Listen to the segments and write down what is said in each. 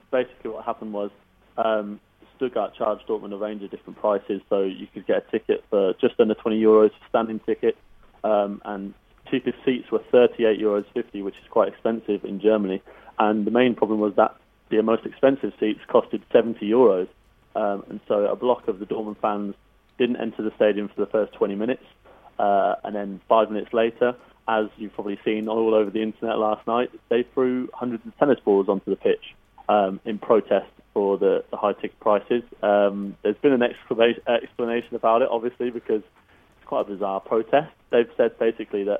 basically what happened was Stuttgart charged Dortmund a range of different prices, so you could get a ticket for just under €20, standing ticket, and cheapest seats were €38.50, which is quite expensive in Germany. And the main problem was that the most expensive seats costed €70, and so a block of the Dortmund fans didn't enter the stadium for the first 20 minutes, and then 5 minutes later, as you've probably seen all over the internet last night, they threw hundreds of tennis balls onto the pitch in protest for the high ticket prices. There's been an explanation about it, obviously, because it's quite a bizarre protest. They've said basically that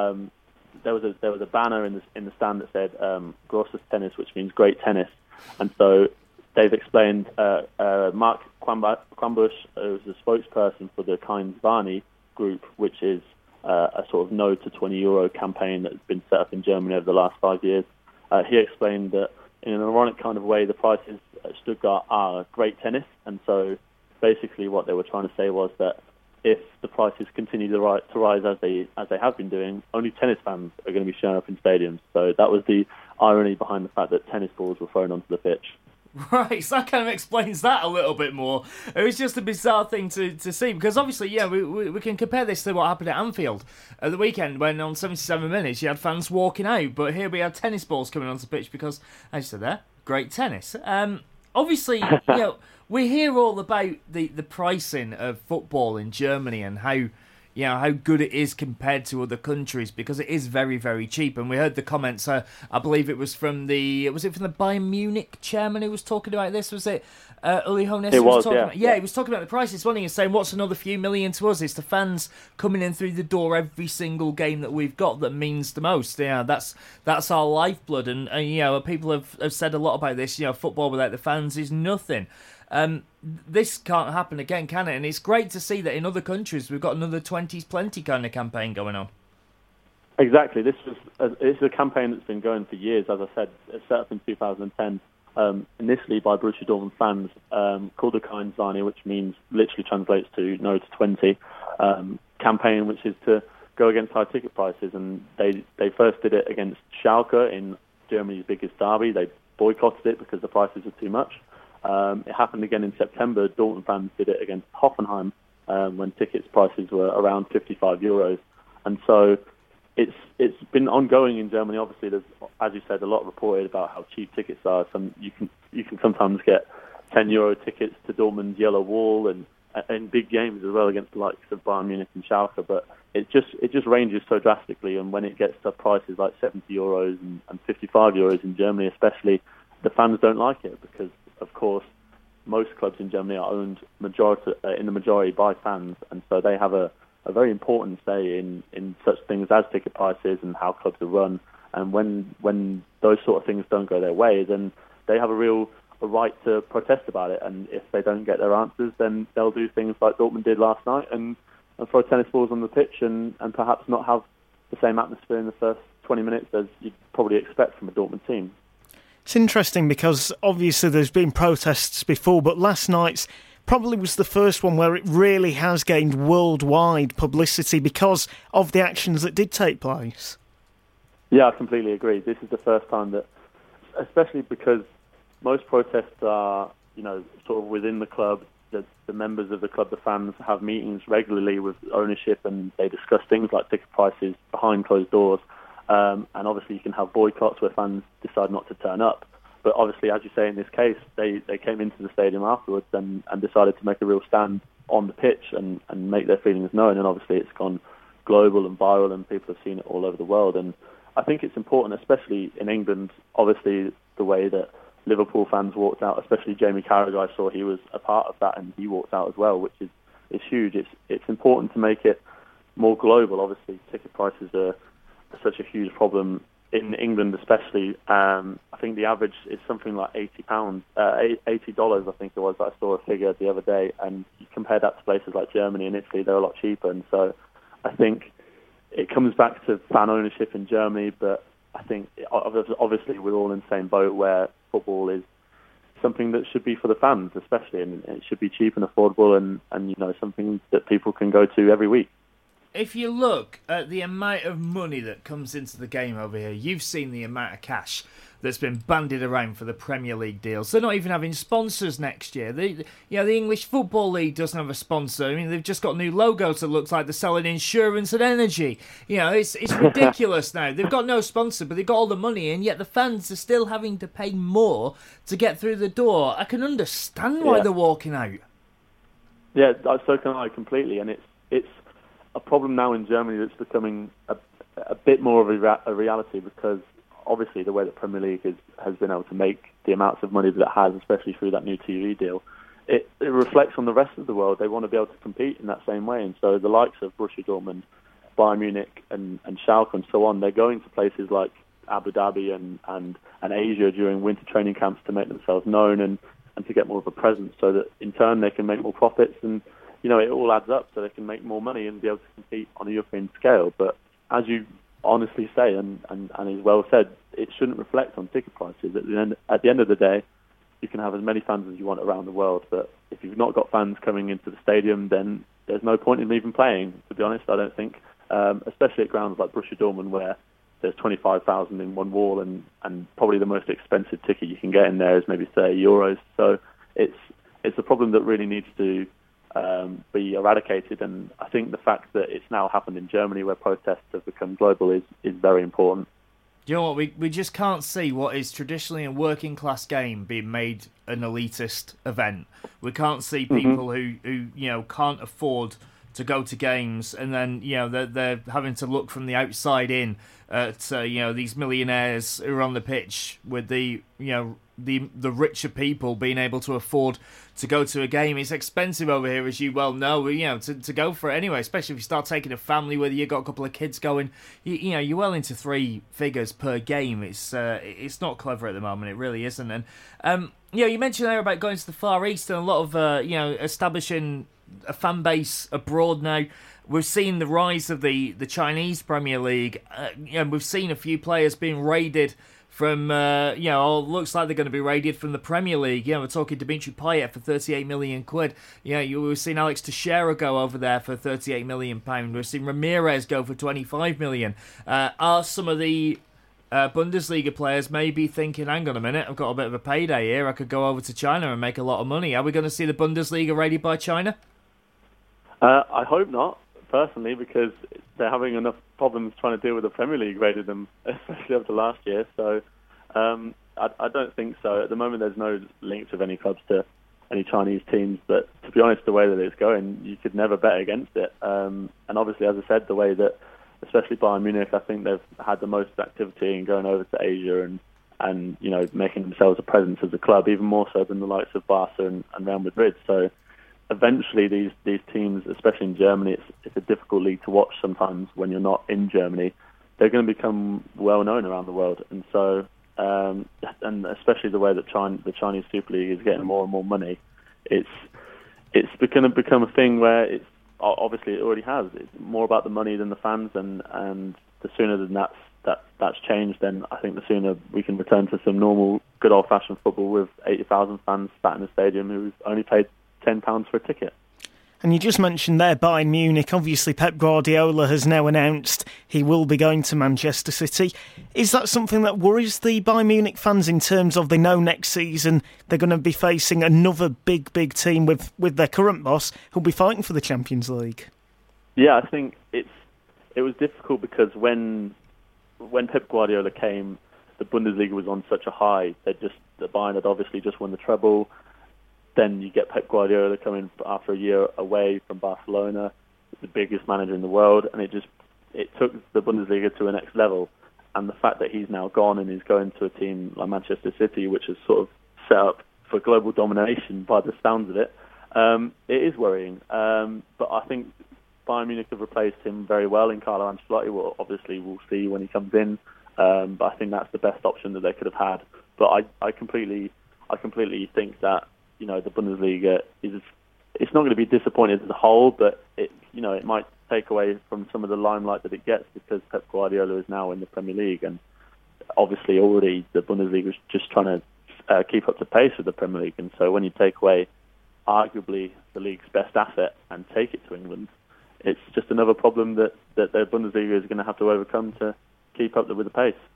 there was a banner in the stand that said "Grosses Tennis," which means great tennis, and so they've explained. Mark Quambush, who's a spokesperson for the Kind Varney group, which is a sort of no to €20 campaign that's been set up in Germany over the last 5 years. He explained that in an ironic kind of way, the prices at Stuttgart are great tennis, and so basically what they were trying to say was that if the prices continue to rise as they have been doing, only tennis fans are going to be showing up in stadiums. So that was the irony behind the fact that tennis balls were thrown onto the pitch. Right, so that kind of explains that a little bit more. It was just a bizarre thing to see, because obviously, yeah, we can compare this to what happened at Anfield at the weekend when on 77 minutes you had fans walking out, but here we had tennis balls coming onto the pitch because, as you said there, great tennis. Obviously, we hear all about the pricing of football in Germany and how good it is compared to other countries, because it is very, very cheap. And we heard the comments, I believe it was from the Bayern Munich chairman who was talking about this, was it? Uli Hoeneß? It was, he was talking about the prices, wasn't he? And saying, what's another few million to us? It's the fans coming in through the door every single game that we've got that means the most. Yeah, that's our lifeblood. And people have said a lot about this. Football without the fans is nothing. This can't happen again, can it? And it's great to see that in other countries we've got another 20s plenty kind of campaign going on. Exactly. It's a campaign that's been going for years. As I said, it set up in 2010, initially by Borussia Dortmund fans, called the Kind Varney, which literally translates to no to 20, campaign, which is to go against high ticket prices. And they first did it against Schalke in Germany's biggest derby. They boycotted it because the prices were too much. It happened again in September. Dortmund fans did it against Hoffenheim when tickets prices were around €55, and so it's been ongoing in Germany. Obviously, there's, as you said, a lot reported about how cheap tickets are. You can sometimes get €10 tickets to Dortmund's Yellow Wall, and in big games as well against the likes of Bayern Munich and Schalke. But it just ranges so drastically, and when it gets to prices like €70 and €55 in Germany, especially, the fans don't like it because, of course, most clubs in Germany are owned in the majority by fans, and so they have a very important say in such things as ticket prices and how clubs are run. And when those sort of things don't go their way, then they have a right to protest about it. And if they don't get their answers, then they'll do things like Dortmund did last night and throw tennis balls on the pitch and perhaps not have the same atmosphere in the first 20 minutes as you'd probably expect from a Dortmund team. It's interesting because obviously there's been protests before, but last night's probably was the first one where it really has gained worldwide publicity because of the actions that did take place. Yeah, I completely agree. This is the first time that, especially because most protests are, sort of within the club, the members of the club, the fans, have meetings regularly with ownership and they discuss things like ticket prices behind closed doors. And obviously you can have boycotts where fans decide not to turn up. But obviously, as you say, in this case, they came into the stadium afterwards and decided to make a real stand on the pitch and make their feelings known. And obviously it's gone global and viral and people have seen it all over the world. And I think it's important, especially in England, obviously the way that Liverpool fans walked out, especially Jamie Carragher, I saw he was a part of that and he walked out as well, which is huge. It's important to make it more global. Obviously, ticket prices are such a huge problem in England, especially. I think the average is something like $80. $80, I think it was. I saw a figure the other day, and you compare that to places like Germany and Italy, they're a lot cheaper. And so, I think it comes back to fan ownership in Germany. But I think obviously we're all in the same boat where football is something that should be for the fans, especially, and it should be cheap and affordable, and something that people can go to every week. If you look at the amount of money that comes into the game over here, you've seen the amount of cash that's been bandied around for the Premier League deals. They're not even having sponsors next year. The English Football League doesn't have a sponsor. I mean, they've just got new logos that looks like they're selling insurance and energy. It's ridiculous now. They've got no sponsor, but they've got all the money, and yet the fans are still having to pay more to get through the door. I can understand why they're walking out. Yeah, so can I completely, and it's a problem now in Germany that's becoming a bit more of a reality, because obviously the way the Premier League has been able to make the amounts of money that it has, especially through that new TV deal, it reflects on the rest of the world. They want to be able to compete in that same way, and so the likes of Borussia Dortmund, Bayern Munich and Schalke and so on, they're going to places like Abu Dhabi and Asia during winter training camps to make themselves known and to get more of a presence, so that in turn they can make more profits, and it all adds up, so they can make more money and be able to compete on a European scale. But as you honestly say, and is well said, it shouldn't reflect on ticket prices. At the end of the day, you can have as many fans as you want around the world, but if you've not got fans coming into the stadium, then there's no point in even playing, to be honest, I don't think, especially at grounds like Borussia Dortmund, where there's 25,000 in one wall, and probably the most expensive ticket you can get in there is maybe €30. So it's a problem that really needs to be eradicated, and I think the fact that it's now happened in Germany, where protests have become global, is very important. You know what? We just can't see what is traditionally a working class game being made an elitist event. We can't see people who can't afford to go to games, and then they're having to look from the outside in at these millionaires who are on the pitch, with the richer people being able to afford to go to a game. It's expensive over here, as you well know, to go for it anyway, especially if you start taking a family with you, got a couple of kids going, you're well into three figures per game. It's not clever at the moment, it really isn't. And you mentioned there about going to the Far East, and a lot of establishing a fan base abroad now. We've seen the rise of the Chinese Premier League, and we've seen a few players being raided from, looks like they're going to be raided from the Premier League. We're talking Dimitri Payet for 38 million quid. We've seen Alex Teixeira go over there for 38 million pounds. We've seen Ramirez go for 25 million. Are some of the Bundesliga players may be thinking, hang on a minute, I've got a bit of a payday here, I could go over to China and make a lot of money? Are we going to see the Bundesliga raided by China? I hope not, personally, because they're having enough problems trying to deal with the Premier League raided them, especially over the last year. So I don't think so. At the moment, there's no links of any clubs to any Chinese teams, but to be honest, the way that it's going, you could never bet against it. And obviously, as I said, the way that, especially Bayern Munich, I think they've had the most activity in going over to Asia and making themselves a presence as a club, even more so than the likes of Barca and Real Madrid. So eventually these teams, especially in Germany, it's a difficult league to watch sometimes when you're not in Germany. They're going to become well known around the world, and so and especially the way that the Chinese Super League is getting more and more money, it's going to become a thing where it's obviously it already has. It's more about the money than the fans, and the sooner than that's changed, then I think the sooner we can return to some normal, good old-fashioned football with 80,000 fans sat in the stadium who've only paid £10 for a ticket. And you just mentioned there Bayern Munich. Obviously, Pep Guardiola has now announced he will be going to Manchester City. Is that something that worries the Bayern Munich fans in terms of they know next season they're going to be facing another big team with their current boss who'll be fighting for the Champions League? Yeah, I think it was difficult because when Pep Guardiola came, the Bundesliga was on such a high. The Bayern had obviously just won the treble. Then you get Pep Guardiola coming after a year away from Barcelona, the biggest manager in the world, and it took the Bundesliga to a next level. And the fact that he's now gone and he's going to a team like Manchester City, which is sort of set up for global domination by the sounds of it, it is worrying. But I think Bayern Munich have replaced him very well in Carlo Ancelotti. Well, obviously we'll see when he comes in, but I think that's the best option that they could have had. But I completely think that the Bundesliga it's not going to be disappointed as a whole, but it might take away from some of the limelight that it gets because Pep Guardiola is now in the Premier League, and obviously already the Bundesliga is just trying to keep up to pace with the Premier League, and so when you take away arguably the league's best asset and take it to England, it's just another problem that the Bundesliga is going to have to overcome to keep up with the pace.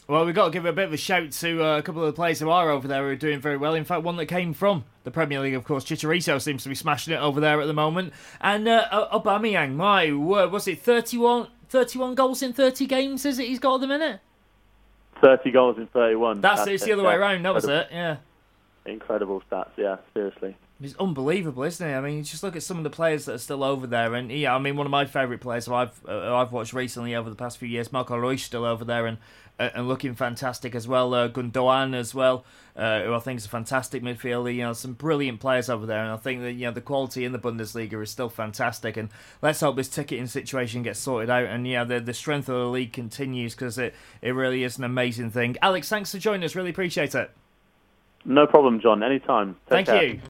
Well, we've got to give a bit of a shout to a couple of the players who are over there who are doing very well. In fact, one that came from the Premier League, of course, Chicharito seems to be smashing it over there at the moment. And Aubameyang, my word, was it 31 goals in 30 games, is it he's got at the minute? 30 goals in 31. It's the other way around, that was it, yeah. Incredible stats, yeah, seriously. It's unbelievable, isn't it? I mean, you just look at some of the players that are still over there, and yeah, I mean, one of my favourite players who I've watched recently over the past few years, Marco Reus, still over there and looking fantastic as well. Gundogan as well, who I think is a fantastic midfielder. You know, some brilliant players over there, and I think that the quality in the Bundesliga is still fantastic. And let's hope this ticketing situation gets sorted out, and the strength of the league continues, because it really is an amazing thing. Alex, thanks for joining us. Really appreciate it. No problem, John. Anytime. Thank you.